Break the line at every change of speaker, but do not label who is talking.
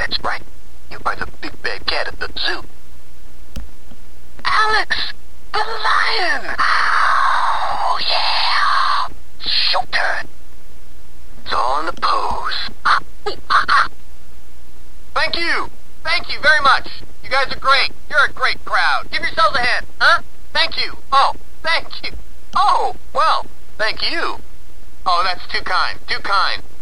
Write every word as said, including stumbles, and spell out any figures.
That's right. You are the big bad cat at the zoo. Alex! The lion! Oh, yeah! Showtime. It's all in the pose. Thank you! Thank you very much. You guys are great. You're a great crowd. Give yourselves a hand, huh? Thank you. Oh, thank you. Oh, well, thank you. Oh, that's too kind. Too kind.